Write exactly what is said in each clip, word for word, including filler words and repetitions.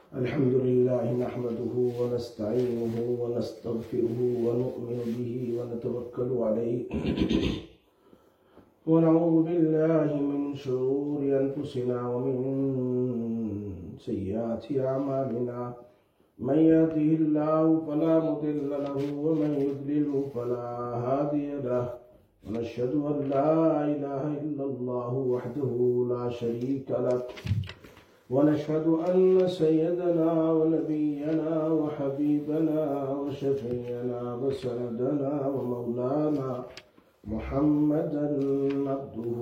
अल्हम्दुलिल्लाहि नहमदुहु व नस्तईनुहु व नस्तगफिरुहु व नु'मिनु बिही व नतवक्कलु अलैहि व नऊज़ु बिल्लाहि मिन शुरूरि अनफुसिना व मिन सय्यिआति अमालिना मन यहदिहिल्लाहु फला मुदिल्ल लहु व मन युद्लिलहु फला हादिय लहु व नशहदु अन ला इलाहा इल्लल्लाहु वहदहु ला शरीका लहु ونشهد أن سيدنا ونبينا وحبيبنا وشفيعنا وسندنا ومولانا محمدا عبده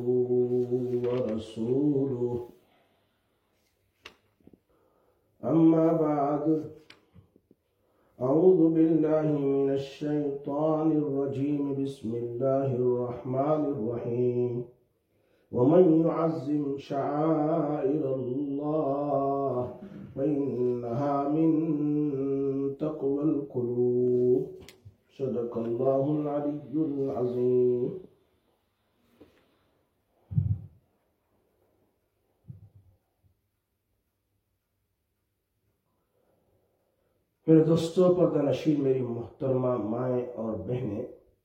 ورسوله أما بعد أعوذ بالله من الشيطان الرجيم بسم الله الرحمن الرحيم ومن يعظم شعائر الله فإنها من تقوى القلوب صدق الله العلي العظيم। मेरे दोस्तों, पर्दानशीन मेरी मोहतरमा माएँ और बहनें,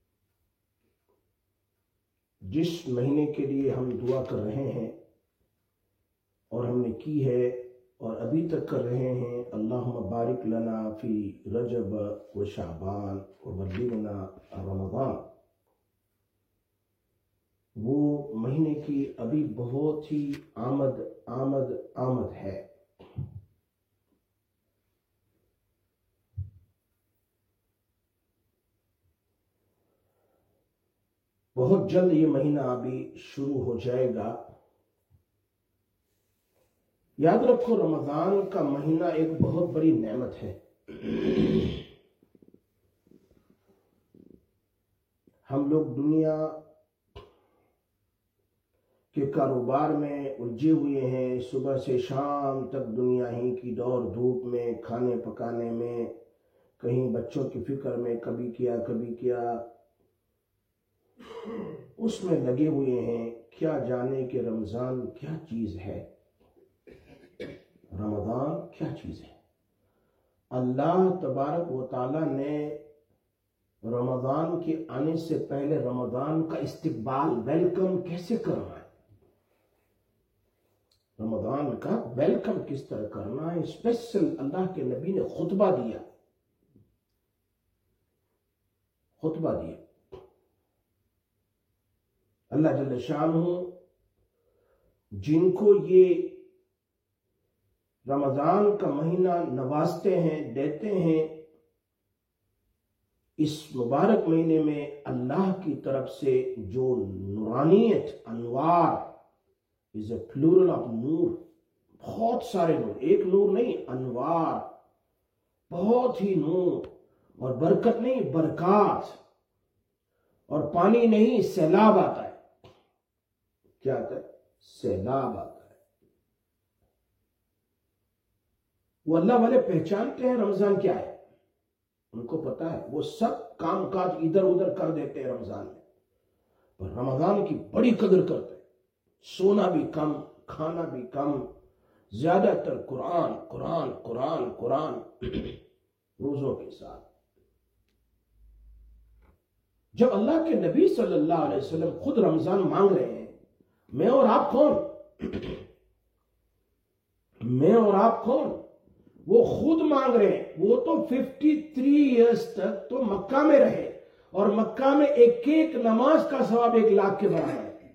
जिस महीने के लिए हम दुआ कर रहे हैं और हमने की है और अभी तक कर रहे हैं, अल्लाहुम्मा बारिक लना फी रजब व शाबान व बल्लिगना रमज़ान, वो महीने की अभी बहुत ही आमद आमद आमद है। बहुत जल्द ये महीना अभी शुरू हो जाएगा। याद रखो, रमजान का महीना एक बहुत बड़ी नेमत है। हम लोग दुनिया के कारोबार में उलझे हुए हैं, सुबह से शाम तक दुनिया ही की दौड़ धूप में, खाने पकाने में, कहीं बच्चों की फिक्र में, कभी किया कभी किया, उसमें लगे हुए हैं। क्या जाने कि रमजान क्या चीज है, रमजान क्या चीज है। अल्लाह तबारक व तआला ने रमजान के आने से पहले रमजान का इस्तकबाल, वेलकम कैसे करना है, रमजान का वेलकम किस तरह करना है, स्पेशल अल्लाह के नबी ने खुतबा दिया खुतबा दिया अल्लाह जल्ल शानहू जिनको ये रमजान का महीना नवाजते हैं, देते हैं, इस मुबारक महीने में अल्लाह की तरफ से जो नूरानियत, अनवार इज ए प्लूरल ऑफ नूर, बहुत सारे नूर, एक नूर नहीं, अनवार, बहुत ही नूर, और बरकत नहीं, बरकात, और पानी नहीं, सैलाब आता है। क्या आता है? सैलाब आता है। वो अल्लाह वाले पहचानते हैं रमजान क्या है, उनको पता है, वो सब काम काज इधर उधर कर देते हैं रमजान में, पर रमजान की बड़ी कदर करते हैं। सोना भी कम, खाना भी कम, ज्यादातर कुरान कुरान कुरान कुरान रोजों के साथ। जब अल्लाह के नबी सल्लल्लाहु अलैहि वसल्लम खुद रमजान मांग रहे हैं, मैं और आप कौन मैं और आप कौन वो खुद मांग रहे हैं। वो तो तिरेपन इयर्स तक तो मक्का में रहे, और मक्का में एक एक नमाज का सवाब एक लाख के बराबर है।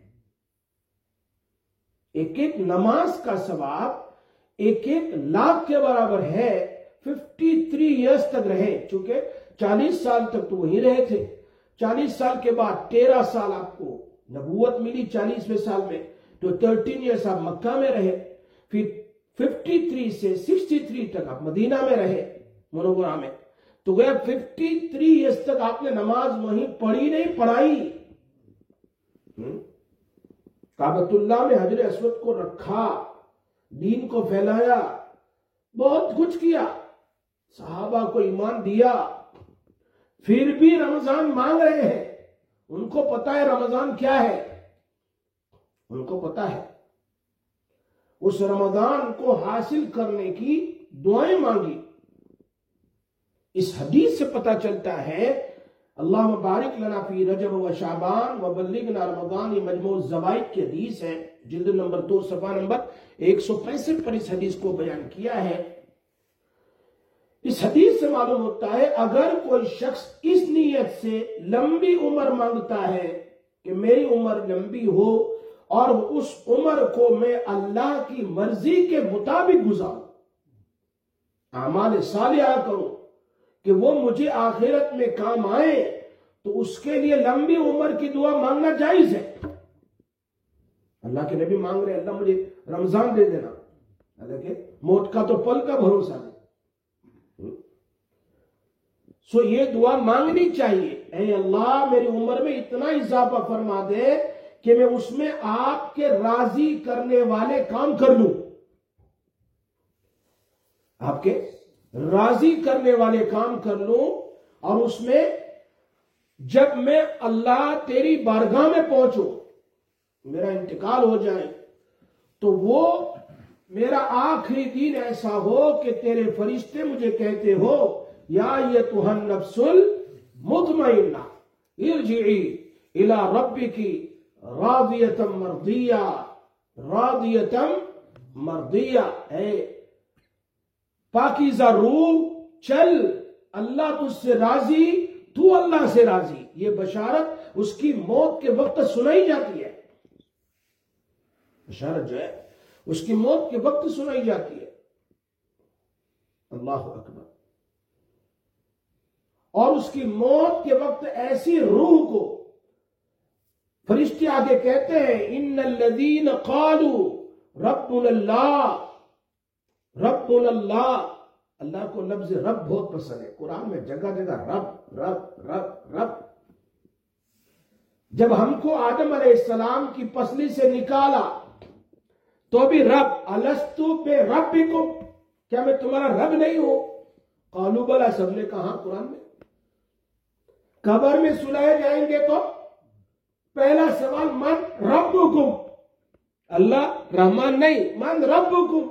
एक एक नमाज का सवाब एक एक लाख के बराबर है। तिरेपन इयर्स तक रहे, चूंकि चालीस साल तक तो वहीं रहे थे। चालीस साल के बाद तेरह साल आपको नबूवत मिली, चालीसवें साल में तो तेरह इयर्स आप मक्का में रहे, फिर तिरेपन से तिरेसठ तक आप मदीना में रहे, मुनव्वरा में, तो गया तिरेपन इयर्स तक आपने नमाज वहीं पढ़ी नहीं, पढ़ाई। काबतुल्लाह में हजर अस्वद को रखा, दीन को फैलाया, बहुत कुछ किया, सहाबा को ईमान दिया, फिर भी रमजान मांग रहे हैं। उनको पता है रमजान क्या है, उनको पता है। उस रमजान को हासिल करने की दुआएं मांगी। इस हदीस से पता चलता है अल्लाह बारिक लना फी रजब व शाबान व बल्लिगना रमजान, ये मजमू ज़वाइद की हदीस है, जिल्द नंबर दो सफा नंबर एक सौ पैंसठ पर इस हदीस को बयान किया है। इस हदीस से मालूम होता है अगर कोई शख्स इस नीयत से लंबी उम्र मांगता है कि मेरी उम्र लंबी हो और उस उम्र को मैं अल्लाह की मर्जी के मुताबिक गुजारूं, आमाल सालिहा करूं कि वो मुझे आखिरत में काम आए, तो उसके लिए लंबी उम्र की दुआ मांगना जायज है। अल्लाह के नबी मांग रहे अल्लाह मुझे रमजान दे देना, हालांकि मौत का तो पल का भरोसा नहीं। सो ये दुआ मांगनी चाहिए, ऐ अल्लाह मेरी उम्र में इतना इजाफा फरमा दे कि मैं उसमें आपके राजी करने वाले काम कर लूं, आपके राजी करने वाले काम कर लूं, और उसमें जब मैं अल्लाह तेरी बारगाह में पहुंचूं, मेरा इंतकाल हो जाए, तो वो मेरा आखिरी दिन ऐसा हो कि तेरे फरिश्ते मुझे कहते हो या ये तुहन नफ्सुल मुतमइन्ना इरजिई इला रब्बिकी रादियतम मर्दिया, रादियतम मर्दिया, है पाकीज़ा रूह चल, अल्लाह तुझसे राजी, तू अल्लाह से राजी। ये बशारत उसकी मौत के वक्त सुनाई जाती है, बशारत जो है उसकी मौत के वक्त सुनाई जाती है। अल्लाह अकबर। और उसकी मौत के वक्त ऐसी रूह को फरिश्ते आगे कहते हैं इन्नल्लज़ीन क़ालू रब्बुनल्लाह, रब्बुनल्लाह। अल्लाह को लफ्ज रब बहुत पसंद है, कुरान में जगह जगह रब रब रब रब। जब हमको आदम अलैहिस्सलाम की पसली से निकाला तो भी रब, अलस्तु बे रब्बिकुम, क्या मैं तुम्हारा रब नहीं हूं? कालू बला, सबने कहा कुरान में। कब्र में सुलाए जाएंगे तो पहला सवाल मन रब्बुकुम, अल्लाह रहमान नहीं, मन रब्बुकुम,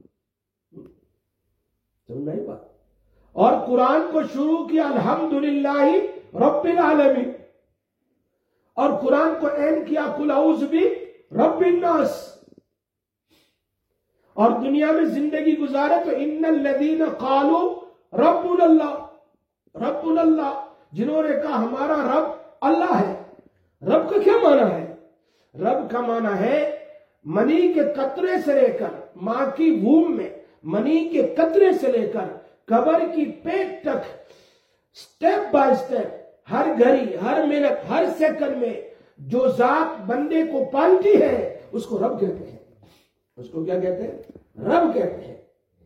समझ नहीं बात। और कुरान को शुरू किया अल्हम्दुलिल्लाहि रब्बिल आलमीन, और कुरान को एंड किया कुल औज़ु बि रब्बिन नास। और दुनिया में जिंदगी गुजारे तो इन्नल्लज़ीना क़ालू रब्बुनल्लाह, रब्बुनल्लाह, जिन्होंने कहा हमारा रब अल्लाह है। रब का क्या माना है? रब का माना है मनी के कतरे से लेकर, मां की वूम में मनी के कतरे से लेकर कब्र की पेट तक, स्टेप बाय स्टेप, हर घड़ी, हर मिनट, हर सेकंड में जो जात बंदे को पालती है उसको रब कहते हैं। उसको क्या कहते हैं? रब कहते हैं।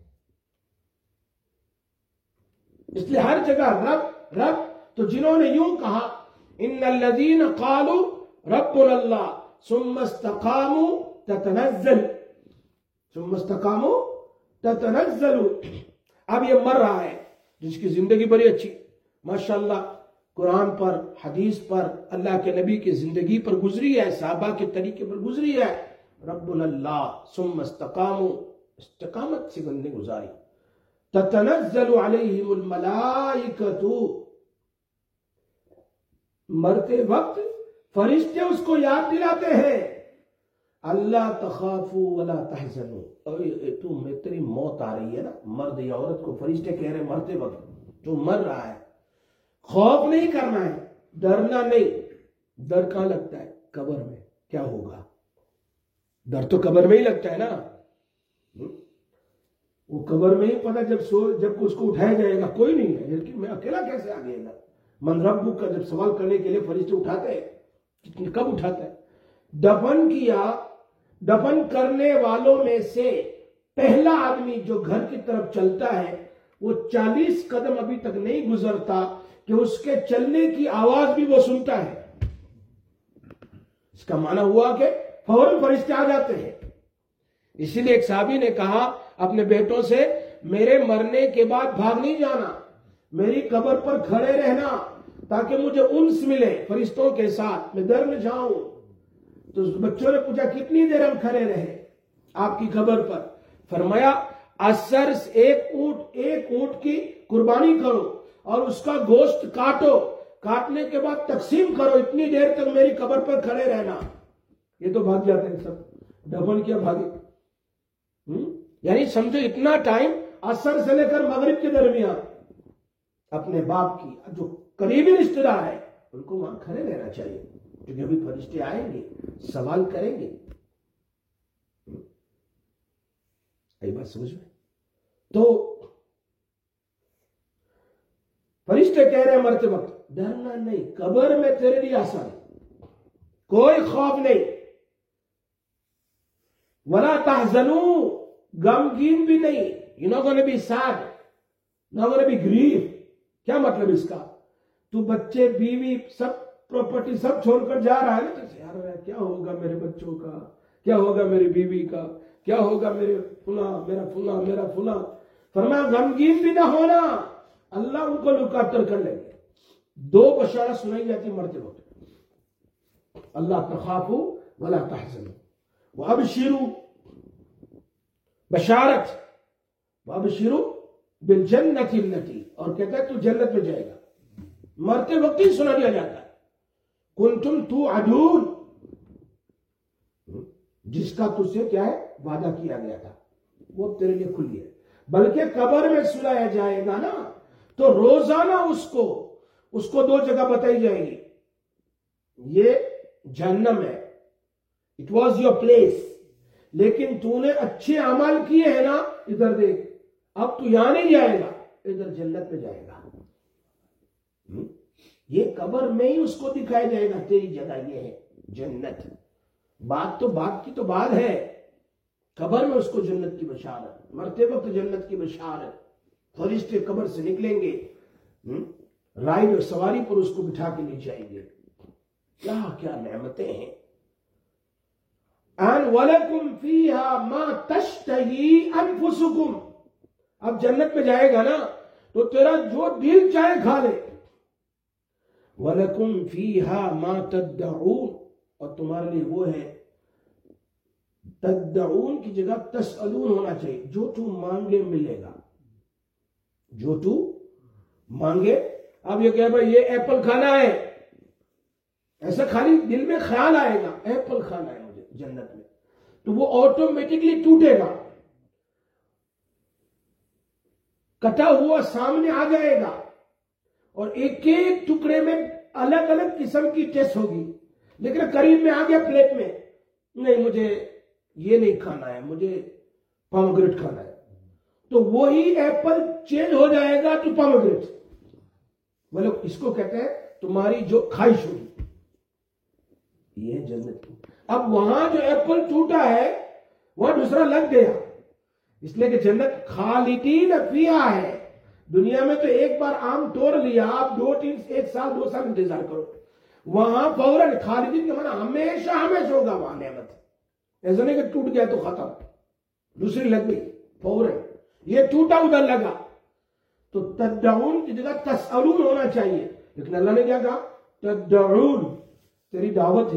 इसलिए हर जगह रब रब। तो जिन्होंने यूं कहा इन्नल्लज़ीना क़ालू रब्बुनल्लाह सुम्मा इस्तक़ामू ततनज़्ज़ल, सुम्मा इस्तक़ामू ततनज़्ज़लु। अब ये मर रहा है जिसकी जिंदगी बड़ी अच्छी माशाअल्लाह कुरान पर, हदीस पर, अल्लाह के नबी की जिंदगी पर गुजरी है, साहबा के तरीके पर गुजरी है। रब्बुनल्लाह सुम्मा इस्तक़ामू, इस्तिकामत से जिंदगी गुजारी। ततनज़्ज़लु अलैहिमुल मलाइकतु, मरते वक्त फरिश्ते उसको याद दिलाते हैं अल्लाह तखाफू वला तहज़नू, तू में तेरी मौत आ रही है ना, मर्द या औरत को फरिश्ते कह रहे मरते वक्त जो मर रहा है, खौफ नहीं करना है, डरना नहीं। डर कहां लगता है? कब्र में। क्या होगा? डर तो कब्र में ही लगता है ना। वो कब्र में ही पता, जब सो जब उसको उठाया जाएगा कोई नहीं है, लेकिन मैं अकेला कैसे आ गया? मन रब्बु का जब सवाल करने के लिए फरिश्ते उठाते हैं, कब उठाते हैं? दफन किया, दफन करने वालों में से पहला आदमी जो घर की तरफ चलता है वो चालीस कदम अभी तक नहीं गुजरता कि उसके चलने की आवाज भी वो सुनता है। इसका माना हुआ कि फौरन फरिश्ते आ जाते हैं। इसीलिए एक साहबी ने कहा अपने बेटों से, मेरे मरने के बाद भाग नहीं जाना, मेरी कब्र पर खड़े रहना ताकि मुझे उन्स मिले फरिश्तों के साथ, मैं डर न जाऊं। तो उस बच्चों ने पूछा कितनी देर हम खड़े रहे? आपकी खबर पर। फरमाया असर एक ऊंट एक ऊंट की कुर्बानी करो और उसका गोश्त काटो, काटने के बाद तकसीम करो, इतनी देर तक मेरी कब्र पर खड़े रहना। ये तो भाग जाते हैं सब, दफन किया भागे। हम्म यानी समझो इतना टाइम असर से लेकर मगरिब के दरमियान अपने बाप की जो करीबी रिश्तेदार है उनको वहां खड़े रहना चाहिए, क्योंकि अभी फरिश्ते आएंगे, सवाल करेंगे। यही बात समझ में। तो फरिश्ते कह रहे हैं मरते वक्त डरना नहीं, कब्र में तेरे लिए आसान, कोई खौफ नहीं। वला तहज़नू, गमगीन भी नहीं, you not gonna be sad, not gonna be grieve. क्या मतलब इसका? तू बच्चे बीवी सब प्रॉपर्टी सब छोड़कर जा रहा है ना, तो यार क्या होगा मेरे बच्चों का, क्या होगा मेरी बीवी का, क्या होगा मेरे फुला मेरा फुला मेरा फुला। फरमाया गमगीन भी ना होना, अल्लाह उनको लुकातर कर लेंगे। दो बशारत सुनाई जाती मरते वक्त, अल्लाह तखाफू वला तहज़नू व अबशिरू, बशारत व अबशिरू बिल जन्नति अल्लती, और कहता है तू जन्नत में जाएगा। मरते वक्त ही सुना दिया जाता है कुंतुम तू अदून, जिसका तुझसे क्या है वादा किया गया था वो तेरे लिए खुली है। बल्कि कब्र में सुलाया जाएगा ना, तो रोजाना उसको उसको दो जगह बताई जाएगी, ये जहन्नम है, इट वॉज योर प्लेस, लेकिन तूने अच्छे अमल किए हैं ना, इधर देख, अब तू यहां नहीं जाएगा, इधर जन्नत में जाएगा। हुँ? ये कब्र में ही उसको दिखाया जाएगा, तेरी जगह ये है जन्नत। बात तो बात की तो बात है, कब्र में उसको जन्नत की बशारत, मरते वक्त जन्नत की बशारत। फरिश्ते कब्र से निकलेंगे, राइड और सवारी पर उसको बिठा के ले जाएंगे। क्या क्या नेमतें हैं। अन वलकुम फीहा मा तश्तही अनफुसुकुम, अब जन्नत में जाएगा ना, तो तेरा जो दिल चाहे खा ले। वलकुम फीहा मा तद्दऊन, और तुम्हारे लिए वो है, तद्दऊन की जगह तसअलून होना चाहिए, जो तू मांगे मिलेगा, जो तू मांगे। अब ये क्या भाई ये एप्पल खाना है, ऐसा खाली दिल में ख्याल आएगा एप्पल खाना है मुझे जन्नत में, तो वो ऑटोमेटिकली टूटेगा, कटा हुआ सामने आ जाएगा, और एक एक टुकड़े में अलग अलग किस्म की टेस्ट होगी। लेकिन करीब में आ गया प्लेट में, नहीं मुझे ये नहीं खाना है, मुझे पोमेग्रेनेट खाना है, तो वही एप्पल चेंज हो जाएगा टू पोमेग्रेनेट। मतलब इसको कहते हैं तुम्हारी जो ख्वाहिश होगी, ये है जन्नत की। अब वहां जो एप्पल टूटा है वहां दूसरा लग गया, इसलिए कि जन्नत खालिदीन फीहा है। दुनिया में तो एक बार आम तोड़ लिया, आप दो तीन एक साल दो साल इंतजार करो, वहां फौरन खालिदीन के माना हमेशा हमेशा होगा वहां नेमत। ऐसा नहीं कि टूट गया तो खत्म, दूसरी लग गई फौरन, ये टूटा उधर लगा, तो तद्दऊन की जगह तसअलून होना चाहिए। लेकिन अल्लाह ने क्या कहा? तद्दऊन, तेरी दावत है।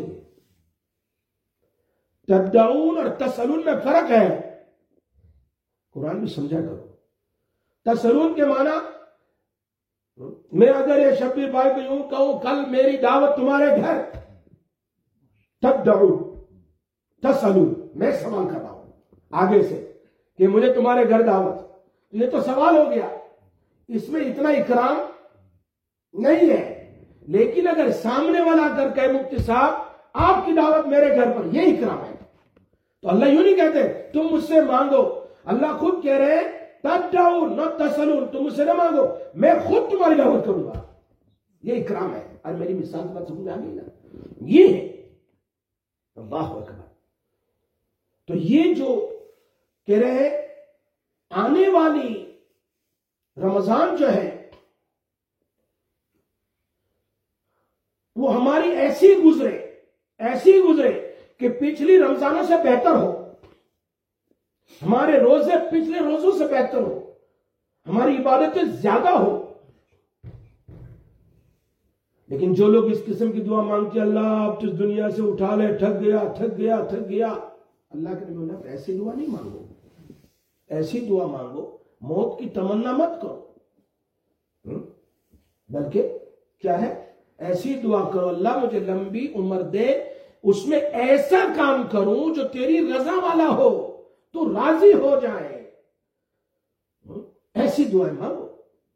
तद्दऊन और तसअलून में फर्क है, कुरान भी समझा करो। तसअलून के माना, मैं अगर ये शब्बीर भाई को यूं कहूं कल मेरी दावत तुम्हारे घर, तद्दऊन तसअलून, मैं सवाल कर रहा हूं आगे से कि मुझे तुम्हारे घर दावत, ये तो सवाल हो गया, इसमें इतना इकराम नहीं है। लेकिन अगर सामने वाला अगर कहे मुफ्ती साहब आपकी दावत मेरे घर पर, यह इकराम है, तो अल्लाह यूं नहीं कहते तुम मुझसे मांगो, अल्लाह खुद कह रहे हैं तद्दऊन न तसअलून, तुम मुझसे न मांगो, मैं खुद तुम्हारी दावत करूंगा, ये इकराम है। और मेरी मिसाल बात समझ आ गई ना, ये है अल्लाह अकबर। तो ये जो कह रहे हैं आने वाली रमजान जो है वो हमारी ऐसी गुजरे ऐसी गुजरे कि पिछली रमजानों से बेहतर हो, हमारे रोजे पिछले रोजों से बेहतर हो, हमारी इबादतें ज्यादा हो। लेकिन जो लोग इस किस्म की दुआ मांगते हैं, अल्लाह अब तो दुनिया से उठा ले, थक गया थक गया थक गया, अल्लाह के नबी बोला ऐसी दुआ नहीं मांगो, ऐसी दुआ मांगो, मौत की तमन्ना मत करो, बल्कि क्या है, ऐसी दुआ करो अल्लाह मुझे लंबी उम्र दे, उसमें ऐसा काम करूं जो तेरी रजा वाला हो, तो राजी हो जाए, ऐसी दुआएं मांगो।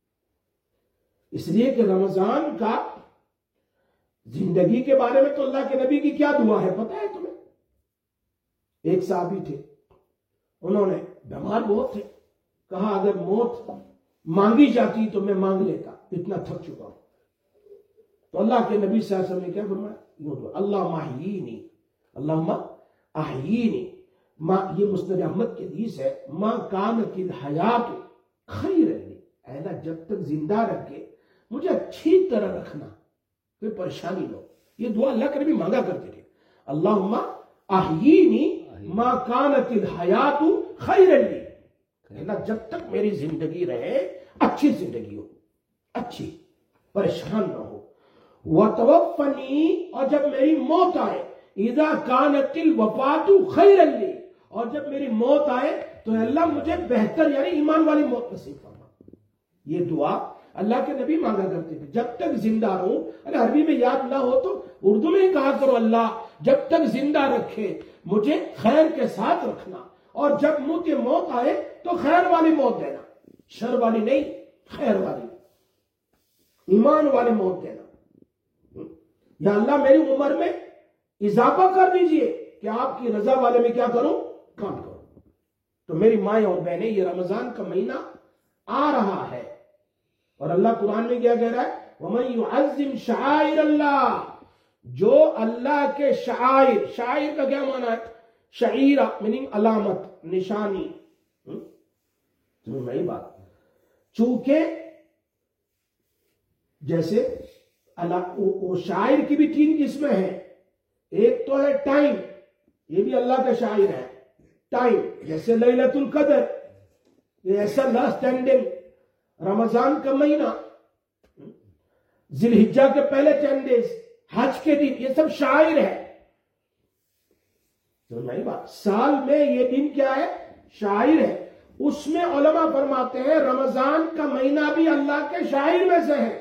इसलिए कि रमजान का जिंदगी के बारे में तो अल्लाह के नबी की क्या दुआ है पता है तुम्हें? एक साहबी थे, उन्होंने बीमार बहुत थे, कहा अगर मौत मांगी जाती तो मैं मांग लेता, इतना थक चुका हूं। तो अल्लाह के नबी सल्लल्लाहु अलैहि वसल्लम ने क्या फरमाया? अल्लाह माहीनी, अल्लाह आहीनी, मां, ये मुस्नद अहमद की हदीस है, मां कान की हयात खैर ली, अल्लाह जब तक जिंदा रखे मुझे अच्छी तरह रखना, कोई परेशानी न हो। ये दुआ अल्लाह के नबी मांगा करते थे, अल्लाहुम्मा आहीनी मां कानतिल हयातु खैरन ली, अल्लाह जब तक मेरी जिंदगी रहे अच्छी जिंदगी हो, अच्छी, परेशान न हो। व तवफ़्फ़नी, और जब मेरी मौत आए, इज़ा कानतिल वफ़ातु खैरन ली, और जब मेरी मौत आए तो अल्लाह मुझे बेहतर यानी ईमान वाली मौत नसीब फरमा। ये दुआ अल्लाह के नबी मांगा करते थे, जब तक जिंदा रहूं। अरे अरबी में याद ना हो तो उर्दू में ही कहा करो, अल्लाह जब तक जिंदा रखे मुझे खैर के साथ रखना, और जब मुझे मौत आए तो खैर वाली मौत देना, शर वाली नहीं, खैर वाली, ईमान वाली मौत देना। या अल्लाह मेरी उम्र में इजाफा कर दीजिए कि आपकी रजा वाले में क्या करूं, काम करूं। तो मेरी माए और बहनें, ये रमजान का महीना आ रहा है, और अल्लाह कुरान में क्या कह रहा है? वमन युअज़्ज़िम शआइर अल्लाह, जो अल्लाह के शाइर, शाइर का क्या माना है? शईरा मीनिंग अलामत, निशानी। तुम्हें नई बात, चूंकि जैसे अल्लाह, वो शायर की भी तीन किस्में हैं, एक तो है टाइम, ये भी अल्लाह का शायर है, टाइम, जैसे लैलतुल कदर, ये ऐसा लास्ट स्टैंडिंग, रमजान का महीना, जिलहिज्जा के पहले टेन डेज, हज के दिन, ये सब शायर है। तो नहीं बात, साल में ये दिन क्या है? शायर है। उसमें उलमा फरमाते हैं रमजान का महीना भी अल्लाह के शायर में से है।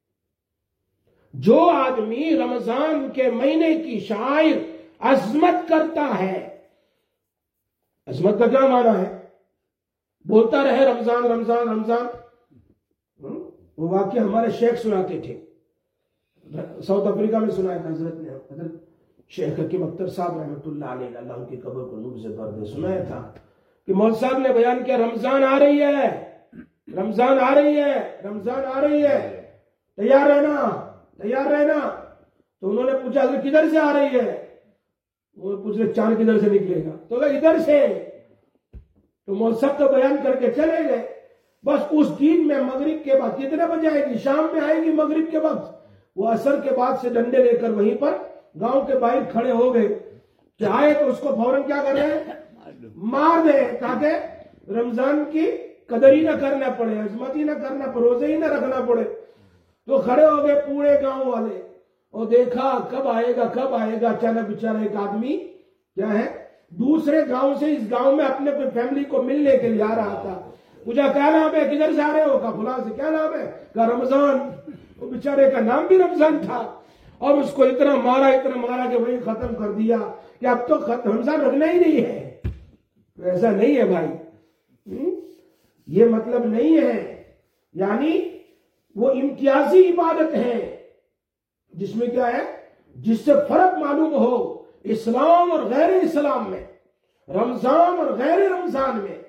जो आदमी रमजान के महीने की शायर अजमत करता है, अजमत का क्या माना है? बोलता रहे रमजान रमजान रमजान। वो वाक्य हमारे शेख सुनाते थे, साउथ अफ्रीका में सुनाया था हजरत ने, हजरत शेख हकीम अख्तर साहब रहमतुल्लाह अलैह, अल्लाह उनकी कब्र को नूर से भर दे, सुनाया था कि मौल साहब ने बयान किया रमजान आ रही है, रमजान आ रही है, रमजान आ रही है, तैयार रहना, तैयार रहना। तो उन्होंने पूछा किधर से आ रही है? वो पूछ रहे चांद किधर से निकलेगा? तो इधर से। तो मौल साहब तो बयान करके चले गए। बस उस दिन में मगरिब के बाद, कितने बजे आएगी? शाम में आएगी मगरिब के वक्त। वो असर के बाद से डंडे लेकर वहीं पर गांव के बाहर खड़े हो गए कि आए तो उसको फौरन क्या कर रहे हैं? मार दे, ताकि रमजान की कदर ही ना करना पड़े, अजमत ही ना करना पड़े, रोजे ही ना रखना पड़े। तो खड़े हो गए पूरे गांव वाले, और देखा कब आएगा कब आएगा। अचानक बेचारा एक आदमी क्या है, दूसरे गांव से इस गांव में अपने अपने फैमिली को मिलने के लिए आ रहा था। पूछा क्या नाम है, किधर से आ रहे हो? कहा फुला से। क्या नाम है? कहा रमजान। वो बेचारे का नाम भी रमजान था, और उसको इतना मारा इतना मारा कि वही खत्म कर दिया कि अब तो रमजान रखना ही नहीं है। तो ऐसा नहीं है भाई, हुँ? ये मतलब नहीं है। यानी वो इम्तियाजी इबादत है जिसमें क्या है, जिससे फर्क मालूम हो इस्लाम और गैर इस्लाम में, रमजान और गैर रमजान में।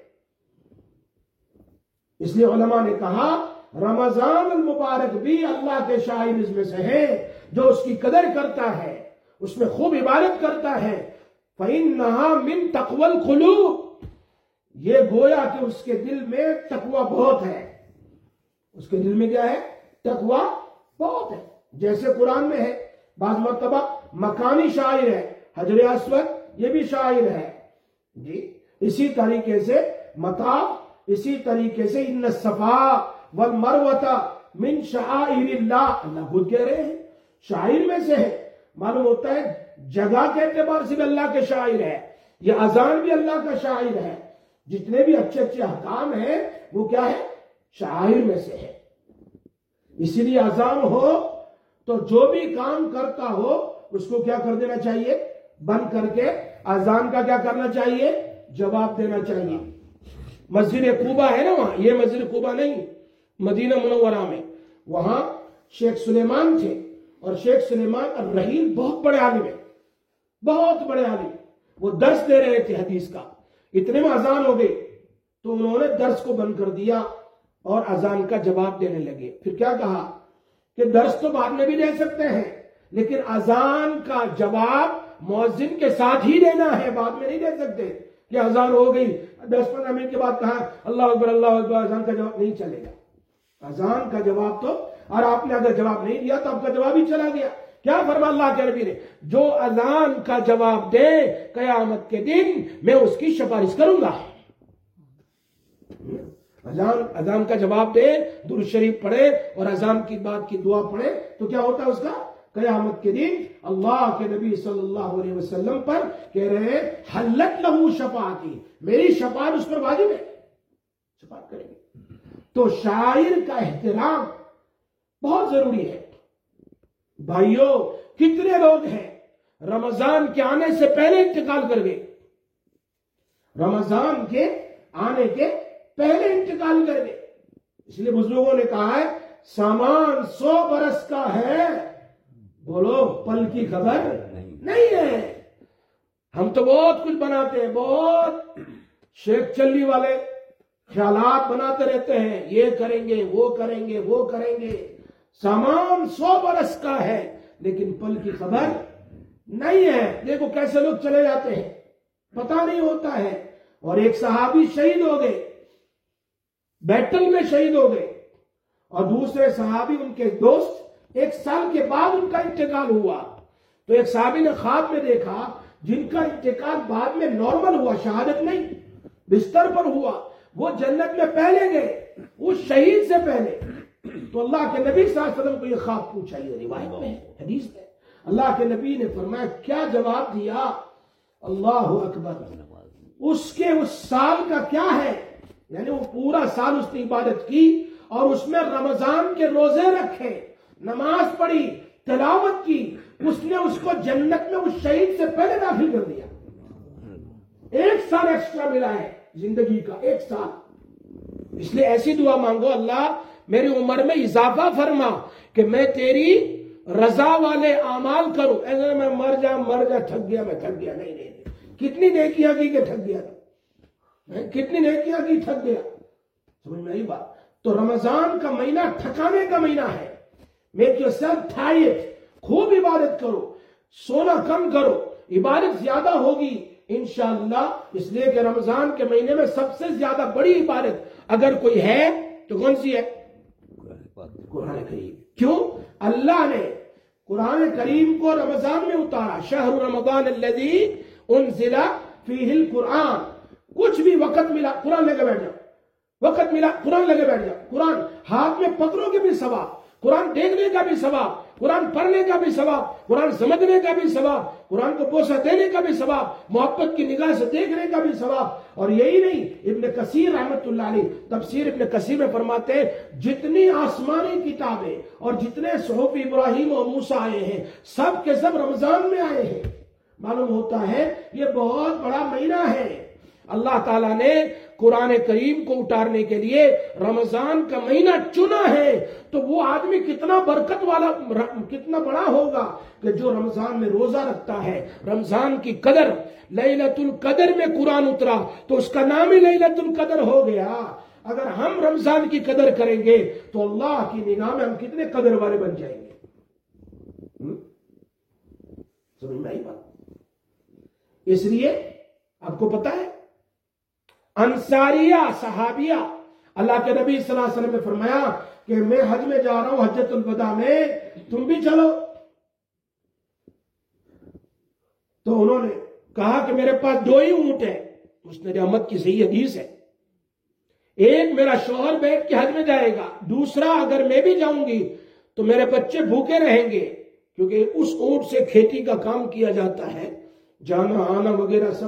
इसलिए उलमा ने कहा रमजान अल मुबारक भी अल्लाह के शायर में से है, जो उसकी कदर करता है, उसमें खूब इबादत करता है। फ़इन्नहा मिन तक़वल क़ुलूब, ये गोया कि उसके दिल में तकवा बहुत है। उसके दिल में क्या है? तकवा बहुत है। जैसे कुरान में है, बाज़ मर्तबा मकानी शायर है, हजर अस्वद ये भी शायर है जी। इसी तरीके से मताफ, इसी तरीके से इन्न सफा वल मरवता मिन शआइरिल्लाह, अल्लाह खुद कह रहे हैं शायर में से है। मालूम होता है जगह के एतबार से भी अल्लाह के शायर है, ये अजान भी अल्लाह का शाइर है। जितने भी अच्छे अच्छे अहकाम हैं वो क्या है, शाइर में से है। इसीलिए अजान हो तो जो भी काम करता हो उसको क्या कर देना चाहिए, बंद करके अजान का क्या करना चाहिए, जवाब देना चाहिए। मस्जिद कुबा है ना वहां, ये मस्जिद कुबा नहीं, मदीना मुनव्वरा में, वहां शेख सुलेमान थे और शेख सुलेमान रहील बहुत बड़े आलिम है, बहुत बड़े आलिम। वो दर्स दे रहे थे हदीस का, इतने में अजान हो गई तो उन्होंने दर्स को बंद कर दिया और अजान का जवाब देने लगे। फिर क्या कहा कि दर्स तो बाद में भी दे सकते हैं लेकिन अजान का जवाब मुअज्जिन के साथ ही देना है, बाद में नहीं दे सकते कि अजान हो गई दस पंद्रह मिनट के बाद कहा अल्लाह अकबर अल्लाह अकबर, अजान का जवाब नहीं चलेगा। अजान का जवाब तो, और आपने अगर जवाब नहीं दिया तो आपका जवाब ही चला गया। क्या फरमा अल्लाह के नबी ने, जो अजान का जवाब दे कयामत के दिन मैं उसकी सिफारिश करूंगा। अजान अजान का जवाब दे, दुरूद शरीफ पढ़े और अजान की बात की दुआ पढ़े तो क्या होता है उसका, कयामत के दिन अल्लाह के नबी सल्लल्लाहु अलैहि वसल्लम पर कह रहे हैं हल्लत लहू शफाअती, मेरी शफाअत उस पर वाजिब है, शफाअत करेंगे। तो शायर का एहतराम बहुत जरूरी है। भाइयों, कितने लोग हैं रमजान के आने से पहले इंतकाल कर गए, रमजान के आने के पहले इंतकाल कर गए। इसलिए बुजुर्गों ने कहा है सामान सौ बरस का है, बोलो पल की खबर नहीं, नहीं है। हम तो बहुत कुछ बनाते हैं, बहुत शेख चल्ली वाले ख्यालात बनाते रहते हैं, ये करेंगे वो करेंगे वो करेंगे। सामान सौ बरस का है लेकिन पल की खबर नहीं है। देखो कैसे लोग चले जाते हैं, पता नहीं होता है। और एक सहाबी शहीद हो गए, बैटल में शहीद हो गए, और दूसरे सहाबी उनके दोस्त एक साल के बाद उनका इंतकाल हुआ। तो एक सहाबी ने ख्वाब में देखा जिनका इंतकाल बाद में नॉर्मल हुआ, शहादत नहीं, बिस्तर पर हुआ, वो जन्नत में पहले गए, उस शहीद से पहले। तो अल्लाह के नबी सल्लल्लाहु अलैहि वसल्लम को ये ख्वाब पूछा, ये रिवायत में है, हदीस में। अल्लाह के नबी ने फरमाया, क्या जवाब दिया, अल्लाहु अकबर। उसके उस साल का क्या है, यानी वो पूरा साल उसने इबादत की और उसमें रमजान के रोजे रखे, नमाज पढ़ी, तिलावत की, उसने उसको जन्नत में उस शहीद से पहले दाखिल कर दिया। एक साल एक्स्ट्रा मिला है जिंदगी का, एक साल। इसलिए ऐसी दुआ मांगो, अल्लाह मेरी उम्र में इजाफा फरमा कि मैं तेरी रजा वाले अमाल करूं। ऐसा मैं मर जा मर जा थक गया, मैं थक गया, नहीं नहीं, नहीं। कितनी नेकियां की कि थक गया, कितनी नेकियां की थक गया, समझ में आई बात। तो रमजान का महीना थकाने का महीना है। मेक योरसेल्फ टायर्ड, खूब इबादत करो, सोना कम करो, इबादत ज्यादा होगी इंशाअल्लाह। इसलिए कि रमजान के महीने में सबसे ज्यादा बड़ी इबादत अगर कोई है तो कौन सी है, कुरान करीम। क्यों, अल्लाह ने कुरान करीम को रमजान में उतारा, शहर रमजान अल्लज़ी उनज़िला फ़ीहिल कुरान। कुछ भी वक्त मिला कुरान लेके बैठ जाओ, वक्त मिला कुरान लेके बैठ जाओ। कुरान हाथ में पकड़ोगे भी सवाब, कुरान देखने का भी सवाब, कुरान पढ़ने का भी सवाब, कुरान समझने का भी सवाब, कुरान को बोसा देने का भी सवाब, मोहब्बत की निगाह से देखने का भी सवाब। और यही नहीं, इब्न कसीर रहमतुल्लाह अलैह तफसीर इब्न कसीर में फरमाते हैं जितनी आसमानी किताबें और जितने सुहूफ इब्राहिम और मूसा आए हैं सब के सब रमजान में आए हैं। मालूम होता है ये बहुत बड़ा महीना है। अल्लाह ताला ने कुरान करीम को उतारने के लिए रमजान का महीना चुना है। तो वो आदमी कितना बरकत वाला, कितना बड़ा होगा कि जो रमजान में रोजा रखता है। रमजान की कदर, लैलतुल कदर में कुरान उतरा तो उसका नाम ही लैलतुल कदर हो गया। अगर हम रमजान की कदर करेंगे तो अल्लाह की निगाह में हम कितने कदर वाले बन जाएंगे। समझ में आई बात। इसलिए आपको पता है अंसारिया सहाबिया, अल्लाह के नबी सल्लल्लाहु अलैहि वसल्लम ने फरमाया कि मैं हज में जा रहा हूं, हज्जतुल वदा में, तुम भी चलो। तो उन्होंने कहा कि मेरे पास दो ही ऊंट है, उसने अहमद की सही हदीस है। एक मेरा शौहर बैठ के हज में जाएगा, दूसरा अगर मैं भी जाऊंगी तो मेरे बच्चे भूखे रहेंगे, क्योंकि उस ऊंट से खेती का काम किया जाता है, जाना आना वगैरह सब।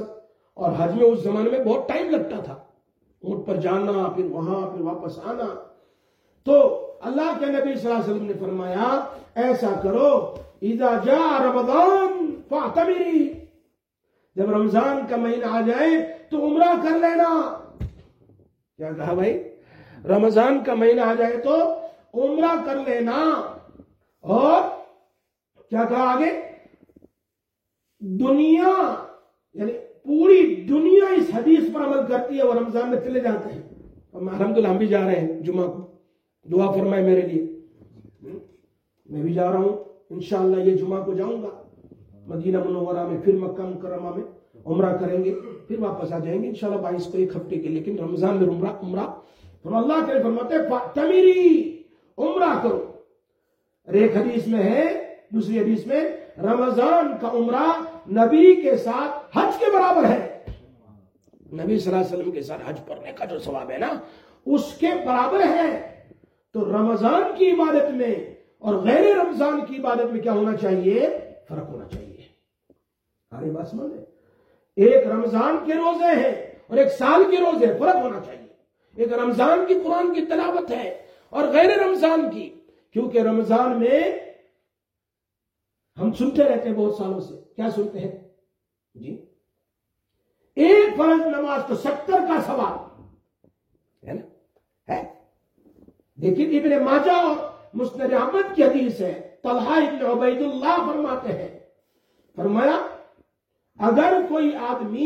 और हज में उस जमाने में बहुत टाइम लगता था, ऊंट पर जाना, फिर वहां, फिर वापस आना। तो अल्लाह के नबी सल्लल्लाहु अलैहि वसल्लम ने फरमाया, ऐसा करो, इज़ा जा रमज़ान फ़अतमिरी, जब रमजान का महीना आ जाए तो उम्रा कर लेना। क्या कहा भाई? रमजान का महीना आ जाए तो उम्रा कर लेना। और क्या कहा आगे? दुनिया, यानी पूरी दुनिया इस हदीस पर अमल करती है, वो रमजान में चले जाते हैं। और अल्हम्दुलिल्लाह हम भी जा रहे हैं जुमा को, दुआ फरमाए मेरे लिए। मैं भी जा रहा हूं इंशाअल्लाह, ये जुमा को जाऊंगा मदीना मुनव्वरा में, फिर मक्का मुकर्रमा में उम्रा करेंगे, फिर वापस आ जाएंगे इंशाअल्लाह बाईस को, एक हफ्ते के। लेकिन रमजान में उम्रा उम्रा तो अल्लाह के फरमाते तमीरी, उम्रा करो। और एक हदीस में है, दूसरी हदीस में, रमजान का उम्रा नबी के साथ हज के बराबर है। नबी सल्लल्लाहु अलैहि वसल्लम के साथ हज पढ़ने का जो सवाब है ना, उसके बराबर है। तो रमजान की इबादत में और गैर रमजान की इबादत में क्या होना चाहिए? फर्क होना चाहिए। हमारी बात समझ में? एक रमजान के रोजे हैं और एक साल के रोजे, फर्क होना चाहिए। एक रमजान की कुरान की तिलावत है और गैर रमजान की, क्योंकि रमजान में हम सुनते रहते हैं बहुत सालों से। क्या सुनते हैं जी? एक फर्ज नमाज तो सत्तर का सवाब है ना, है। लेकिन इब्ने माजा और मुस्नद अहमद की हदीस है, तलहा इब्न उबैदुल्लाह फरमाते हैं, फरमाया अगर कोई आदमी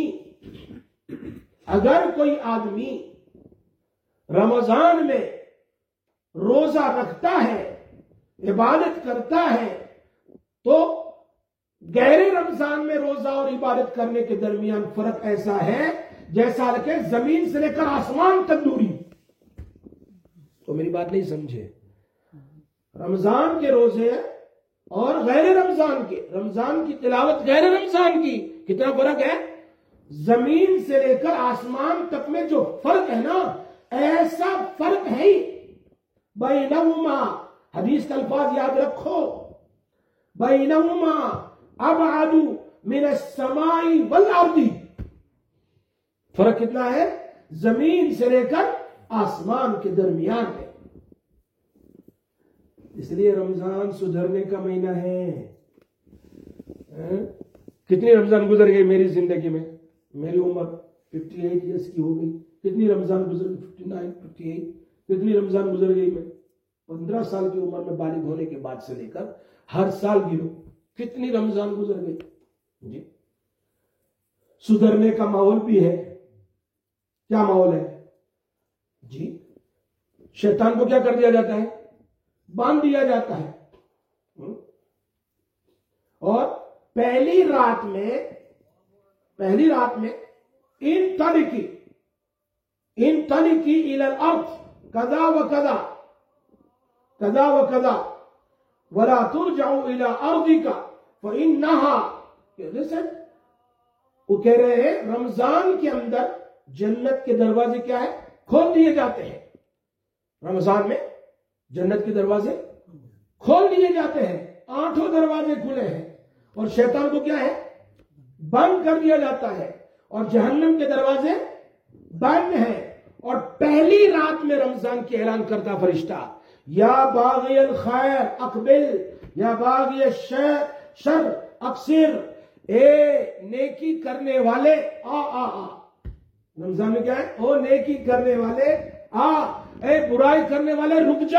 अगर कोई आदमी रमजान में रोजा रखता है, इबादत करता है, तो गैर रमजान में रोजा और इबादत करने के दरमियान फर्क ऐसा है जैसा कि जमीन से लेकर आसमान तक दूरी। तो मेरी बात नहीं समझे? रमजान के रोजे और गैर रमजान के, रमजान की तिलावत गैर रमजान की, कितना फर्क है? जमीन से लेकर आसमान तक में जो फर्क है ना, ऐसा फर्क है ही। बैनहुमा, हदीस का अल्फाज याद रखो, बैनहुमा अबअदु मिनस समाई वल अर्दी। फर्क कितना है? जमीन से लेकर आसमान के दरमियान है। इसलिए रमजान सुधरने का महीना है। है? कितनी रमजान गुजर गई मेरी जिंदगी में? मेरी उम्र अट्ठावन इयर्स की हो गई। कितनी रमजान गुजर गई? उनसठ, अट्ठावन। कितनी रमजान गुजर गई मैं? पंद्रह साल की उम्र में बालिग होने के बाद से लेकर हर साल गिनो कितनी रमजान गुजर गई जी। सुधरने का माहौल भी है। क्या माहौल है जी? शैतान को क्या कर दिया जाता है? बांध दिया जाता है। और पहली रात में पहली रात में इन तनिकी इन तनिकी इलल अर्थ कदा व कदा कदा व कदा वला तुरजाऊ इला अर्दिका फइन्नहा। वो कह रहे हैं रमजान के अंदर जन्नत के दरवाजे क्या है? खोल दिए जाते हैं। रमजान में जन्नत के दरवाजे खोल दिए जाते हैं, आठों दरवाजे खुले हैं। और शैतान को क्या है? बंद कर दिया जाता है। और जहन्नम के दरवाजे बंद हैं। और पहली रात में रमजान की ऐलान करता फरिश्ता, या बागियल खैर अकबिल, या बागिय शर शर अक्सिर। ए नेकी करने वाले आ आ आ। रमजान में क्या है? ओ नेकी करने वाले आ, ए बुराई करने वाले रुक जा।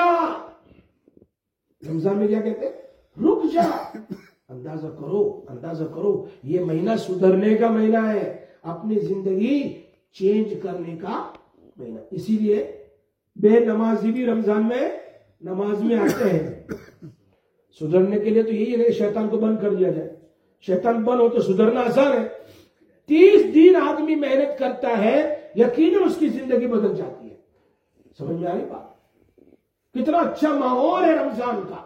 रमजान में क्या कहते हैं? रुक जा। अंदाजा करो, अंदाजा करो, ये महीना सुधरने का महीना है, अपनी जिंदगी चेंज करने का महीना। इसीलिए बेनमाजी भी रमजान में नमाज में आते हैं। सुधरने के लिए तो यही है, शैतान को बंद कर दिया जाए। शैतान बंद हो तो सुधरना आसान है। तीस दिन आदमी मेहनत करता है, यकीनन उसकी जिंदगी बदल जाती है। समझ में आ रही बात? कितना अच्छा माहौल है रमजान का।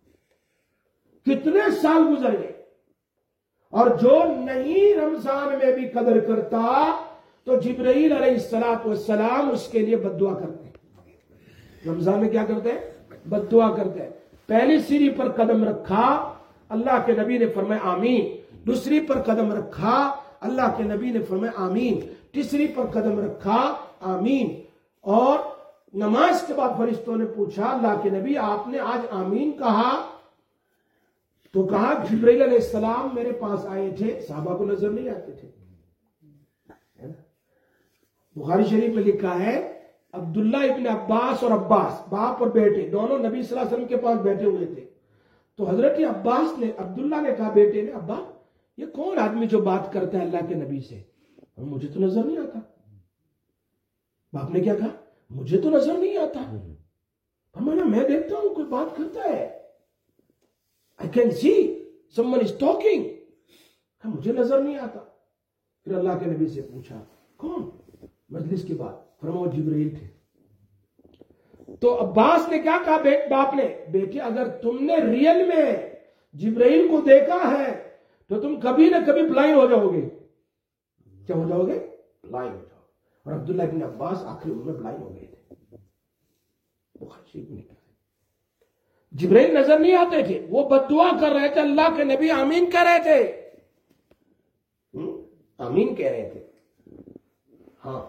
कितने साल गुजर गए। और जो नहीं रमजान में भी कदर करता तो जिब्राइल अलैहिस्सलातु वस्सलाम उसके लिए बद्दुआ करते हैं। रमजान में क्या करते हैं? बद्दुआ करते हैं। पहली सीढ़ी पर कदम रखा, अल्लाह के नबी ने फरमाया आमीन। दूसरी पर कदम रखा, अल्लाह के नबी ने फरमाया आमीन। तीसरी पर कदम रखा, आमीन। और नमाज के बाद फरिश्तों ने पूछा, अल्लाह के नबी आपने आज आमीन कहा? तो कहा जिब्राइल अलैहिस्सलाम मेरे पास आए थे, साहबा को नजर नहीं आते थे, है ना। बुखारी शरीफ में लिखा है अब्दुल्ला इब्न अब्बास और अब्बास, बाप और बेटे दोनों नबी सल्लल्लाहु अलैहि वसल्लम के पास बैठे हुए थे। तो हजरत अब्बास ने, अब्दुल्ला ने कहा बेटे ने, अब्बा ये कौन आदमी जो बात करता है अल्लाह के नबी से, और मुझे तो नजर नहीं आता। बाप ने क्या कहा, मुझे तो नजर नहीं आता। हमारा मैं देखता हूं कोई बात करता है, I can see someone is talking, मुझे नजर नहीं आता। फिर अल्लाह के नबी से पूछा कौन? मजलिस के बाद फरमाओ जिब्राइल थे। तो अब्बास ने क्या कहा बे, बाप ने, बेटे अगर तुमने रियल में जिब्राइल को देखा है तो तुम कभी ना कभी ब्लाइंड हो जाओगे। क्या हो जाओगे? ब्लाइंड हो जाओगे। और अब्दुल्ला इब्न अब्बास आखिरी उम्र में ब्लाइंड हो गए थे। जिब्राइल नजर नहीं आते थे, वो बद्दुआ कर रहे थे, अल्लाह के नबी आमीन कह रहे थे, हुँ? आमीन कह रहे थे। हाँ,